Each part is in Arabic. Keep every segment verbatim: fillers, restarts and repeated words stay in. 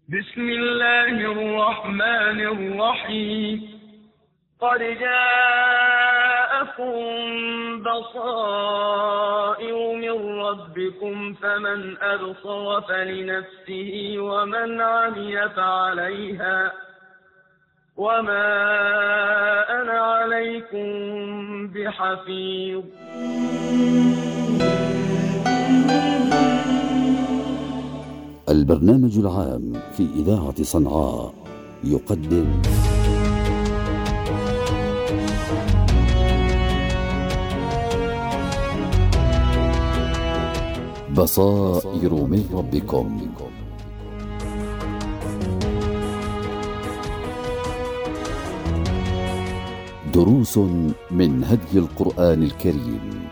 بسم الله الرحمن الرحيم. قد جاءكم بصائر من ربكم فمن أبصر فلنفسه ومن عمي فعليها وما أنا عليكم بحفيظ. البرنامج العام في إذاعة صنعاء يقدم بصائر من ربكم. دروس من هدي القرآن الكريم.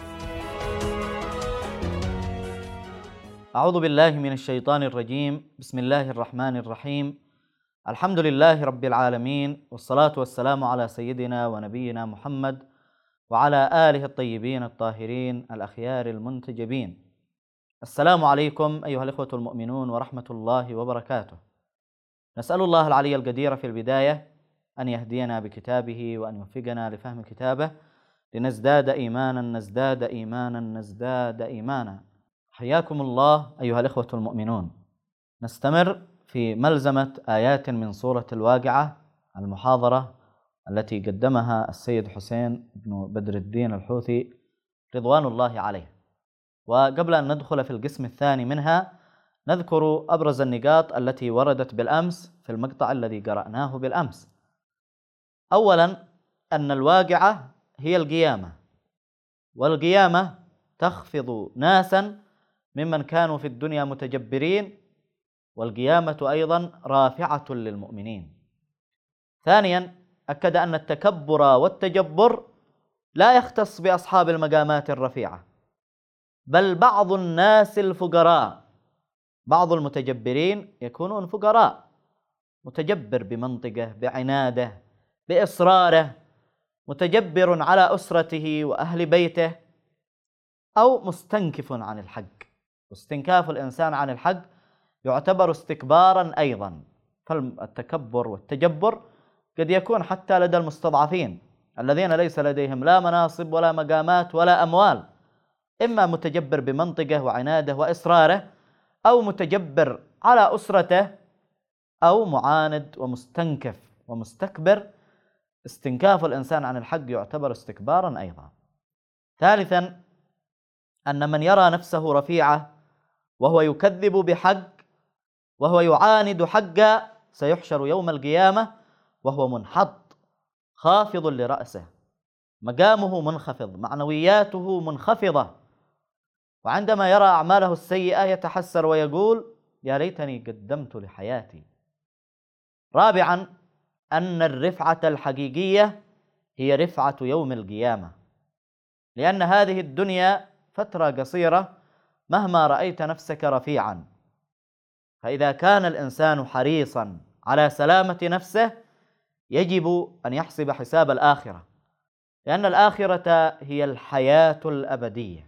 أعوذ بالله من الشيطان الرجيم. بسم الله الرحمن الرحيم. الحمد لله رب العالمين، والصلاة والسلام على سيدنا ونبينا محمد وعلى آله الطيبين الطاهرين الأخيار المنتجبين. السلام عليكم أيها الإخوة المؤمنون ورحمة الله وبركاته. نسأل الله العلي القدير في البداية أن يهدينا بكتابه وأن يوفقنا لفهم كتابه لنزداد إيمانا نزداد إيمانا نزداد إيمانا. حياكم الله أيها الإخوة المؤمنون. نستمر في ملزمة آيات من سورة الواقعة، المحاضرة التي قدمها السيد حسين بن بدر الدين الحوثي رضوان الله عليه. وقبل أن ندخل في القسم الثاني منها نذكر أبرز النقاط التي وردت بالأمس في المقطع الذي قرأناه بالأمس. أولا، أن الواقعة هي القيامة، والقيامة تخفض ناسا ممن كانوا في الدنيا متجبرين، والقيامة أيضا رافعة للمؤمنين. ثانيا، أكد أن التكبر والتجبر لا يختص بأصحاب المقامات الرفيعة، بل بعض الناس الفقراء، بعض المتجبرين يكونون فقراء، متجبر بمنطقه، بعناده، بإصراره، متجبر على أسرته وأهل بيته، أو مستنكف عن الحق. واستنكاف الإنسان عن الحق يعتبر استكبارا أيضا. فالتكبر والتجبر قد يكون حتى لدى المستضعفين الذين ليس لديهم لا مناصب ولا مقامات ولا أموال، إما متجبر بمنطقه وعناده وإصراره، أو متجبر على أسرته، أو معاند ومستنكف ومستكبر. استنكاف الإنسان عن الحق يعتبر استكبارا أيضا. ثالثا، أن من يرى نفسه رفيعة وهو يكذب بحق وهو يعاند حقا سيحشر يوم القيامة وهو منحط خافض لرأسه، مقامه منخفض، معنوياته منخفضة، وعندما يرى أعماله السيئة يتحسر ويقول يا ليتني قدمت لحياتي. رابعا، أن الرفعة الحقيقية هي رفعة يوم القيامة، لأن هذه الدنيا فترة قصيرة مهما رأيت نفسك رفيعا. فإذا كان الإنسان حريصا على سلامة نفسه يجب أن يحسب حساب الآخرة، لأن الآخرة هي الحياة الأبدية.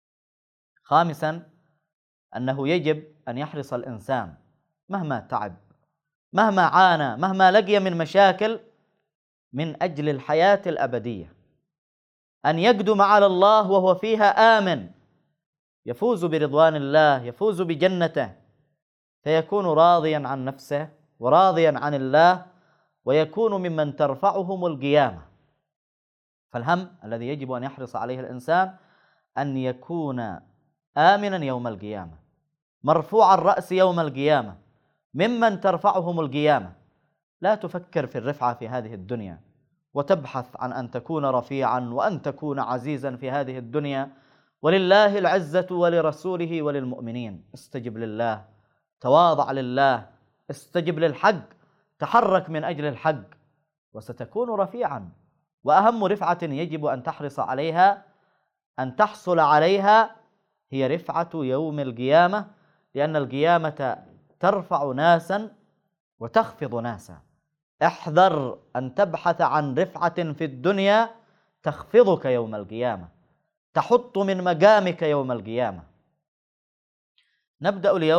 خامسا، أنه يجب أن يحرص الإنسان مهما تعب، مهما عانى، مهما لقي من مشاكل، من أجل الحياة الأبدية، أن يقدم على الله وهو فيها آمن، يفوز برضوان الله، يفوز بجنته، فيكون راضيا عن نفسه وراضيا عن الله، ويكون ممن ترفعهم القيامة. فالهم الذي يجب أن يحرص عليه الإنسان أن يكون آمنا يوم القيامة، مرفوع الرأس يوم القيامة، ممن ترفعهم القيامة. لا تفكر في الرفعة في هذه الدنيا وتبحث عن أن تكون رفيعا وأن تكون عزيزا في هذه الدنيا. ولله العزة ولرسوله وللمؤمنين. استجب لله، تواضع لله، استجب للحق، تحرك من أجل الحق، وستكون رفيعا. وأهم رفعة يجب أن تحرص عليها، أن تحصل عليها، هي رفعة يوم القيامة، لأن القيامة ترفع ناسا وتخفض ناسا. احذر أن تبحث عن رفعة في الدنيا تخفضك يوم القيامة، تحط من مقامك يوم القيامة. نبدأ اليوم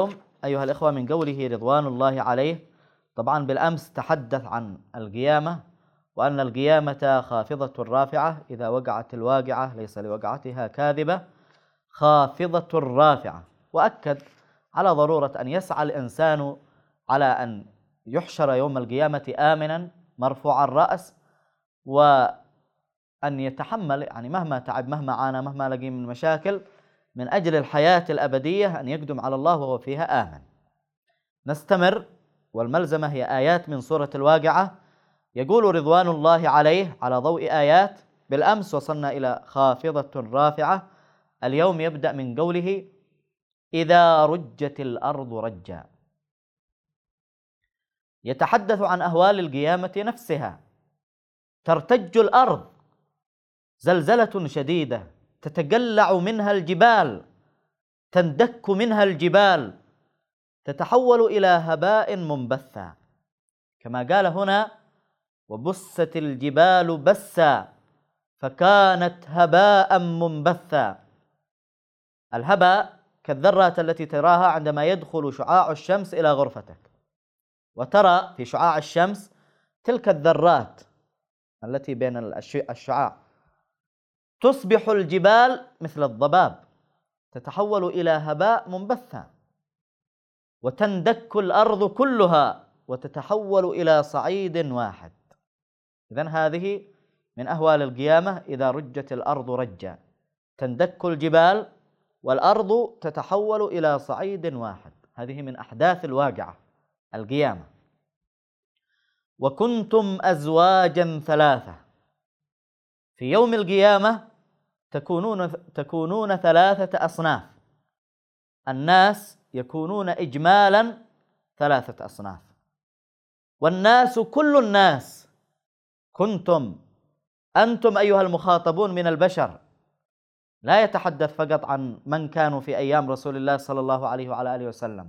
أيها الإخوة من قوله رضوان الله عليه. طبعا بالأمس تحدث عن القيامة وأن القيامة خافضة رافعة، إذا وقعت الواقعة ليس لوقعتها كاذبة، خافضة رافعة، وأكد على ضرورة أن يسعى الإنسان على أن يحشر يوم القيامة آمنا مرفوع الرأس، وأن يتحمل يعني مهما تعب مهما عانى مهما لقي من مشاكل من أجل الحياة الأبدية أن يقدم على الله وهو فيها آمن. نستمر، والملزمة هي آيات من سورة الواقعة. يقول رضوان الله عليه على ضوء آيات، بالأمس وصلنا إلى خافضة رافعة، اليوم يبدأ من قوله إذا رجت الأرض رجا. يتحدث عن أهوال القيامة نفسها. ترتج الأرض زلزلة شديدة، تتقلع منها الجبال، تندك منها الجبال، تتحول إلى هباء منبثا، كما قال هنا وبست الجبال بسا فكانت هباء منبثا. الهباء كالذرات التي تراها عندما يدخل شعاع الشمس إلى غرفتك، وترى في شعاع الشمس تلك الذرات التي بين الشعاع، تصبح الجبال مثل الضباب، تتحول إلى هباء منبثا، وتندك الأرض كلها وتتحول إلى صعيد واحد. إذن هذه من أهوال القيامة، إذا رجت الأرض رجا، تندك الجبال والأرض تتحول إلى صعيد واحد. هذه من أحداث الواقعة القيامة. وكنتم أزواجا ثلاثة. في يوم القيامة تكونون تكونون ثلاثة أصناف. الناس يكونون إجمالا ثلاثة أصناف، والناس كل الناس. كنتم أنتم أيها المخاطبون من البشر، لا يتحدث فقط عن من كانوا في أيام رسول الله صلى الله عليه وعلى آله وسلم.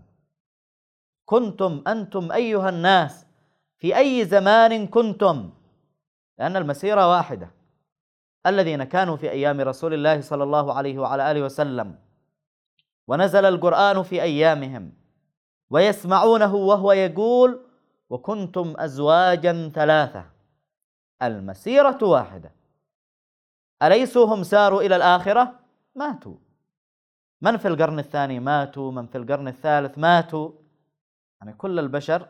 كنتم أنتم أيها الناس في أي زمان كنتم، لأن المسيرة واحدة. الذين كانوا في أيام رسول الله صلى الله عليه وعلى آله وسلم ونزل القرآن في أيامهم ويسمعونه وهو يقول وكنتم أزواجا ثلاثة، المسيرة واحدة. أليسوا هم ساروا إلى الآخرة؟ ماتوا. من في القرن الثاني ماتوا، من في القرن الثالث ماتوا، يعني كل البشر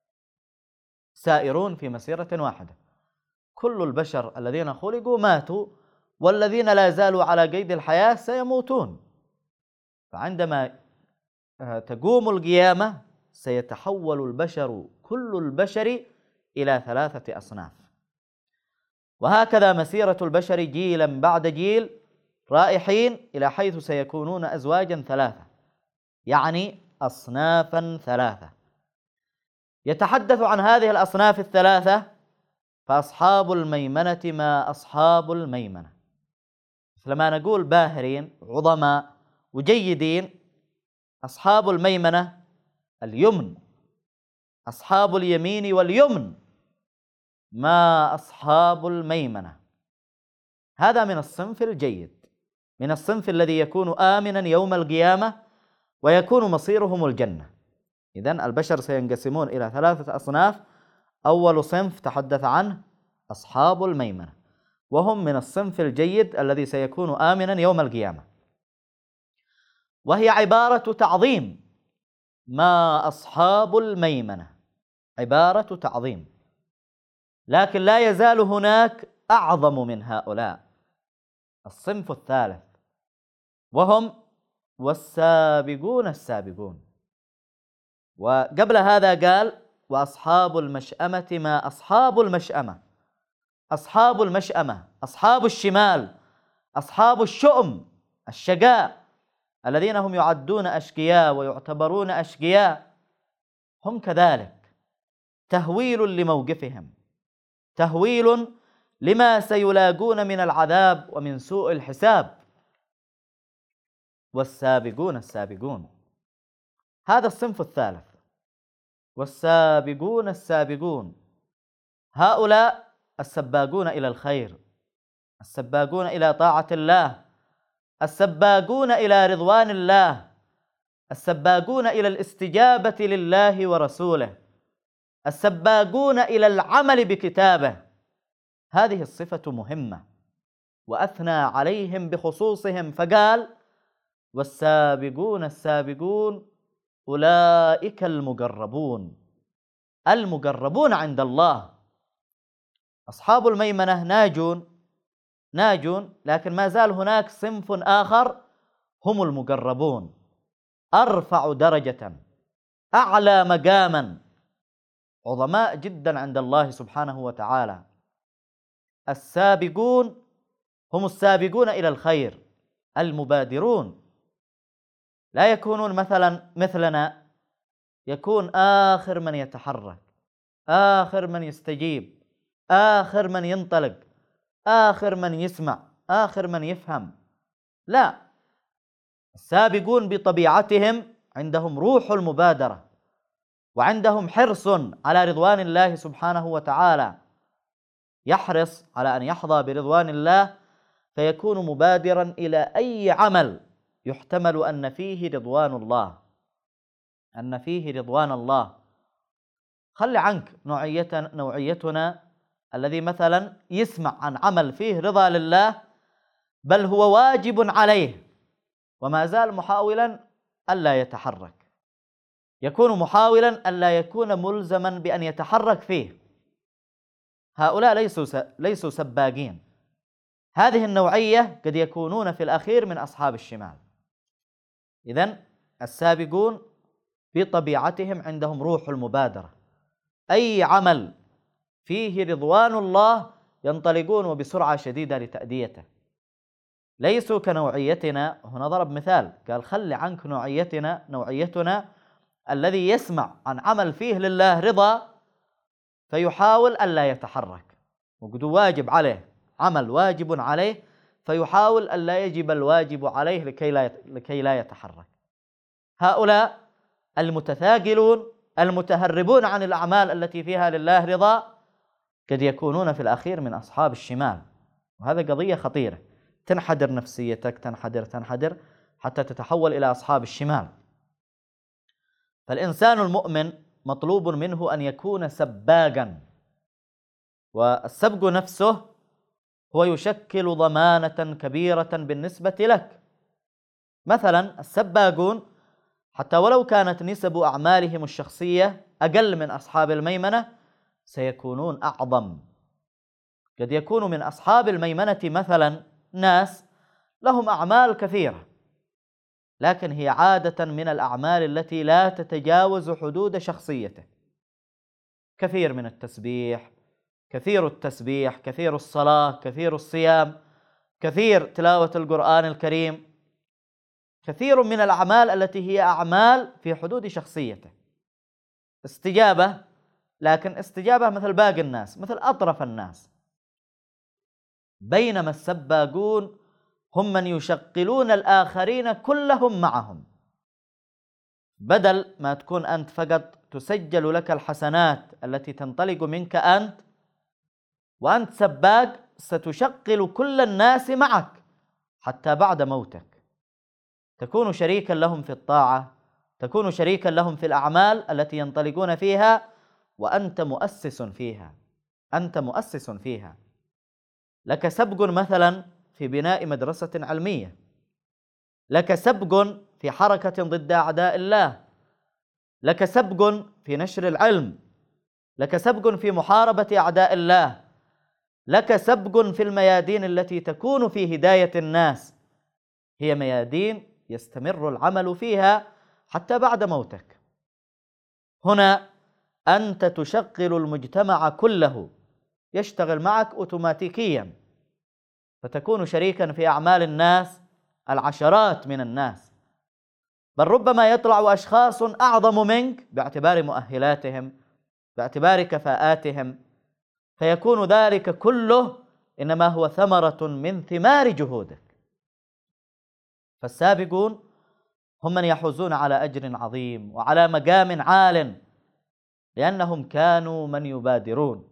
سائرون في مسيرة واحدة. كل البشر الذين خلقوا ماتوا، والذين لا زالوا على قيد الحياة سيموتون. فعندما تقوم القيامة سيتحول البشر كل البشر إلى ثلاثة أصناف. وهكذا مسيرة البشر جيلا بعد جيل رائحين إلى حيث سيكونون أزواجا ثلاثة، يعني أصنافا ثلاثة. يتحدث عن هذه الأصناف الثلاثة، فأصحاب الميمنة ما أصحاب الميمنة. لما نقول باهرين عظماء وجيدين، أصحاب الميمنة اليمن، أصحاب اليمين واليمن ما أصحاب الميمنة. هذا من الصنف الجيد، من الصنف الذي يكون آمنا يوم القيامة ويكون مصيرهم الجنة. إذن البشر سينقسمون إلى ثلاثة أصناف. أول صنف تحدث عنه أصحاب الميمنة، وهم من الصنف الجيد الذي سيكون آمنا يوم القيامة. وهي عبارة تعظيم، ما أصحاب الميمنة عبارة تعظيم، لكن لا يزال هناك أعظم من هؤلاء، الصنف الثالث، وهم والسابقون السابقون. وقبل هذا قال وأصحاب المشأمة ما أصحاب المشأمة. أصحاب المشأمة أصحاب الشمال، أصحاب الشؤم الشقاء، الذين هم يعدون أشقياء ويعتبرون أشقياء، هم كذلك تهويل لموقفهم، تهويل لما سيلاقون من العذاب ومن سوء الحساب. والسابقون السابقون، هذا الصنف الثالث. والسابقون السابقون هؤلاء السباقون إلى الخير، السباقون إلى طاعة الله، السباقون إلى رضوان الله، السباقون إلى الاستجابة لله ورسوله، السباقون إلى العمل بكتابه. هذه الصفة مهمة، وأثنى عليهم بخصوصهم فقال: والسابقون السابقون أولئك المقربون. المقربون عند الله. أصحاب الميمنة ناجون ناجون لكن ما زال هناك صنف آخر هم المقربون، أرفع درجة، أعلى مقاما، عظماء جدا عند الله سبحانه وتعالى. السابقون هم السابقون إلى الخير، المبادرون، لا يكونون مثلا مثلنا، يكون آخر من يتحرك، آخر من يستجيب، آخر من ينطلق، آخر من يسمع، آخر من يفهم. لا، السابقون بطبيعتهم عندهم روح المبادرة، وعندهم حرص على رضوان الله سبحانه وتعالى، يحرص على أن يحظى برضوان الله، فيكون مبادرا إلى أي عمل يحتمل أن فيه رضوان الله، أن فيه رضوان الله. خلي عنك نوعيتنا, نوعيتنا الذي مثلا يسمع عن عمل فيه رضا لله، بل هو واجب عليه، وما زال محاولا ألا يتحرك، يكون محاولا ألا يكون ملزما بأن يتحرك فيه. هؤلاء ليسوا ليسوا سباقين. هذه النوعية قد يكونون في الأخير من أصحاب الشمال. إذن السابقون بطبيعتهم عندهم روح المبادرة، أي عمل فيه رضوان الله ينطلقون وبسرعة شديدة لتأديته. ليسوا كنوعيتنا. هنا ضرب مثال، قال: خلي عنك نوعيتنا نوعيتنا الذي يسمع عن عمل فيه لله رضا فيحاول ألا يتحرك، وقد واجب عليه، عمل واجب عليه، فيحاول ألا يجب الواجب عليه لكي لا لكي لا يتحرك. هؤلاء المتثاقلون المتهربون عن الأعمال التي فيها لله رضا قد يكونون في الأخير من أصحاب الشمال، وهذا قضية خطيرة. تنحدر نفسيتك، تنحدر تنحدر حتى تتحول إلى أصحاب الشمال. فالإنسان المؤمن مطلوب منه أن يكون سباقا، والسبق نفسه هو يشكل ضمانة كبيرة بالنسبة لك. مثلا السباقون حتى ولو كانت نسب أعمالهم الشخصية أقل من أصحاب الميمنة سيكونون أعظم. قد يكون من أصحاب الميمنة مثلا ناس لهم أعمال كثيرة، لكن هي عادة من الأعمال التي لا تتجاوز حدود شخصيته، كثير من التسبيح، كثير التسبيح، كثير الصلاة، كثير الصيام، كثير تلاوة القرآن الكريم، كثير من الأعمال التي هي أعمال في حدود شخصيته. استجابة، لكن استجابة مثل باقي الناس، مثل أطرف الناس. بينما السباقون هم من يشغلون الآخرين كلهم معهم. بدل ما تكون أنت فقط تسجل لك الحسنات التي تنطلق منك أنت وأنت سباق، ستشغل كل الناس معك حتى بعد موتك، تكون شريكا لهم في الطاعة، تكون شريكا لهم في الأعمال التي ينطلقون فيها، وأنت مؤسس فيها، أنت مؤسس فيها. لك سبق مثلا في بناء مدرسة علمية، لك سبق في حركة ضد أعداء الله، لك سبق في نشر العلم، لك سبق في محاربة أعداء الله، لك سبق في الميادين التي تكون في هداية الناس، هي ميادين يستمر العمل فيها حتى بعد موتك. هنا أنت تشغل المجتمع كله، يشتغل معك أوتوماتيكيا، فتكون شريكا في أعمال الناس، العشرات من الناس، بل ربما يطلع أشخاص أعظم منك باعتبار مؤهلاتهم، باعتبار كفاءاتهم، فيكون ذلك كله إنما هو ثمرة من ثمار جهودك. فالسابقون هم من يحوزون على أجر عظيم وعلى مقام عال، لأنهم كانوا من يبادرون.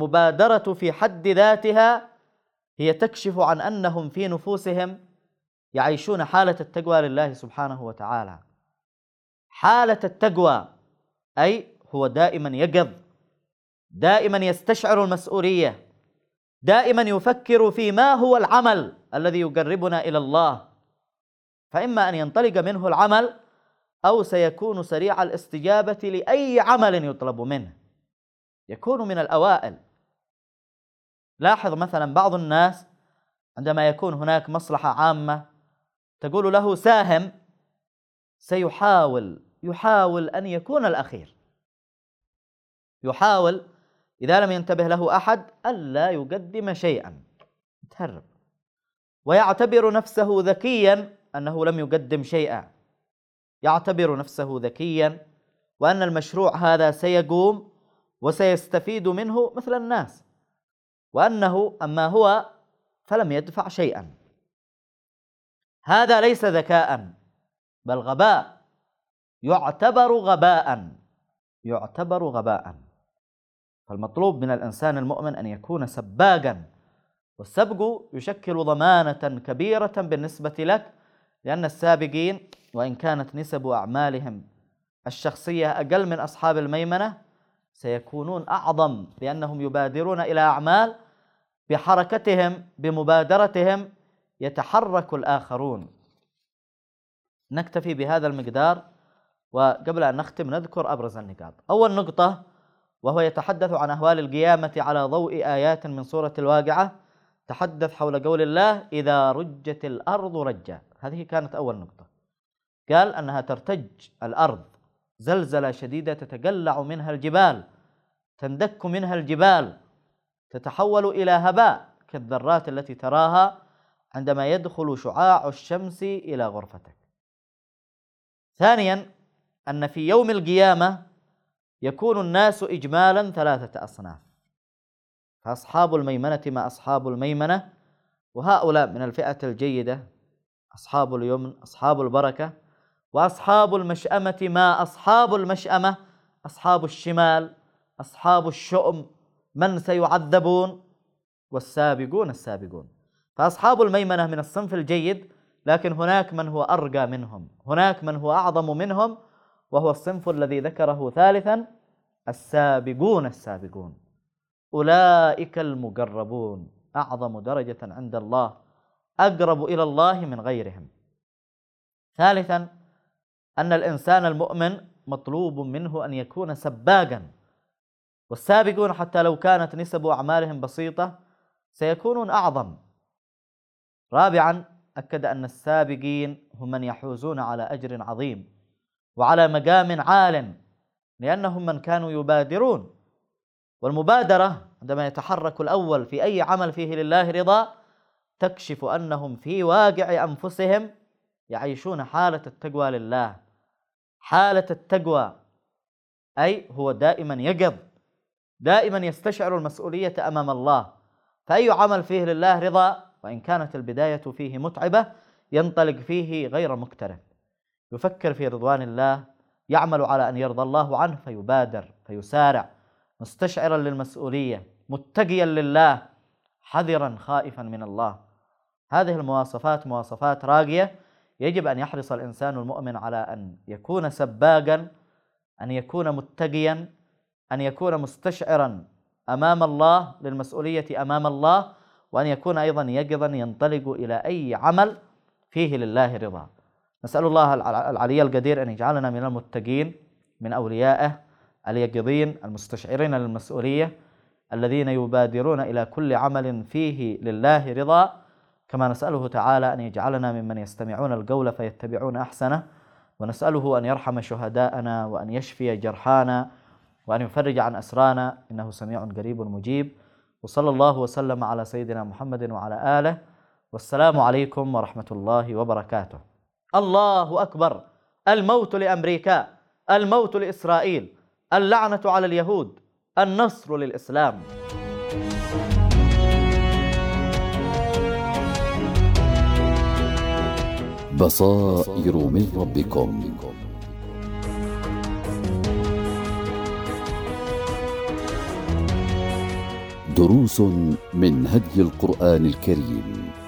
والمبادرة في حد ذاتها هي تكشف عن أنهم في نفوسهم يعيشون حالة التقوى لله سبحانه وتعالى. حالة التقوى أي هو دائما يقظ، دائما يستشعر المسؤولية، دائما يفكر في ما هو العمل الذي يقربنا إلى الله، فإما أن ينطلق منه العمل أو سيكون سريع الاستجابة لأي عمل يطلب منه، يكون من الأوائل. لاحظ مثلا بعض الناس عندما يكون هناك مصلحة عامة تقول له ساهم، سيحاول يحاول أن يكون الأخير، يحاول إذا لم ينتبه له أحد ألا يقدم شيئا، يتهرب ويعتبر نفسه ذكيا أنه لم يقدم شيئا، يعتبر نفسه ذكيا وأن المشروع هذا سيقوم وسيستفيد منه مثل الناس، وأنه أما هو فلم يدفع شيئا. هذا ليس ذكاء بل غباء، يعتبر غباء، يعتبر غباء. فالمطلوب من الإنسان المؤمن أن يكون سباقا، والسبق يشكل ضمانة كبيرة بالنسبة لك، لأن السابقين وإن كانت نسب أعمالهم الشخصية أقل من أصحاب الميمنة سيكونون أعظم، لأنهم يبادرون إلى أعمال بحركتهم بمبادرتهم يتحرك الآخرون. نكتفي بهذا المقدار، وقبل أن نختم نذكر أبرز النقاط. أول نقطة وهو يتحدث عن أهوال القيامة على ضوء آيات من سورة الواقعة، تحدث حول قول الله إذا رجت الأرض رجا. هذه كانت أول نقطة، قال أنها ترتج الأرض زلزلة شديدة تتقلع منها الجبال، تندك منها الجبال، تتحول إلى هباء كالذرات التي تراها عندما يدخل شعاع الشمس إلى غرفتك. ثانيا أن في يوم القيامة يكون الناس إجمالا ثلاثة أصناف، فأصحاب الميمنة ما أصحاب الميمنة، وهؤلاء من الفئة الجيدة أصحاب اليمن أصحاب البركة، وأصحاب المشأمة ما أصحاب المشأمة أصحاب الشمال أصحاب الشؤم من سيعذبون، والسابقون السابقون. فأصحاب الميمنة من الصنف الجيد، لكن هناك من هو أرقى منهم، هناك من هو أعظم منهم، وهو الصنف الذي ذكره ثالثا السابقون السابقون، أولئك المقربون، أعظم درجة عند الله، أقرب إلى الله من غيرهم. ثالثا أن الإنسان المؤمن مطلوب منه أن يكون سباقا، والسابقون حتى لو كانت نسب أعمالهم بسيطة سيكونون أعظم. رابعا أكد أن السابقين هم من يحوزون على أجر عظيم وعلى مقام عال، لأنهم من كانوا يبادرون، والمبادرة عندما يتحرك الأول في أي عمل فيه لله رضا تكشف أنهم في واقع أنفسهم يعيشون حالة التقوى لله. حالة التقوى أي هو دائما يقظ، دائما يستشعر المسؤولية أمام الله، فأي عمل فيه لله رضا وإن كانت البداية فيه متعبة ينطلق فيه غير مكترث، يفكر في رضوان الله، يعمل على أن يرضى الله عنه فيبادر فيسارع، مستشعرا للمسؤولية، متقيا لله، حذرا خائفا من الله. هذه المواصفات مواصفات راقية، يجب أن يحرص الإنسان المؤمن على أن يكون سباقا، أن يكون متقيا، أن يكون مستشعرا أمام الله للمسؤولية أمام الله، وأن يكون أيضا يقظا ينطلق إلى أي عمل فيه لله رضا. نسأل الله العلي القدير أن يجعلنا من المتقين، من أوليائه اليقظين المستشعرين للمسؤولية، الذين يبادرون إلى كل عمل فيه لله رضا، كما نسأله تعالى أن يجعلنا ممن يستمعون القول فيتبعون أحسنه، ونسأله أن يرحم شهداءنا وأن يشفي جرحانا وأن يفرج عن أسرانا، إنه سميع قريب مجيب. وصلى الله وسلم على سيدنا محمد وعلى آله، والسلام عليكم ورحمة الله وبركاته. الله أكبر. الموت لأمريكا، الموت لإسرائيل، اللعنة على اليهود، النصر للإسلام. بصائر من ربكم. دروس من هدي القرآن الكريم.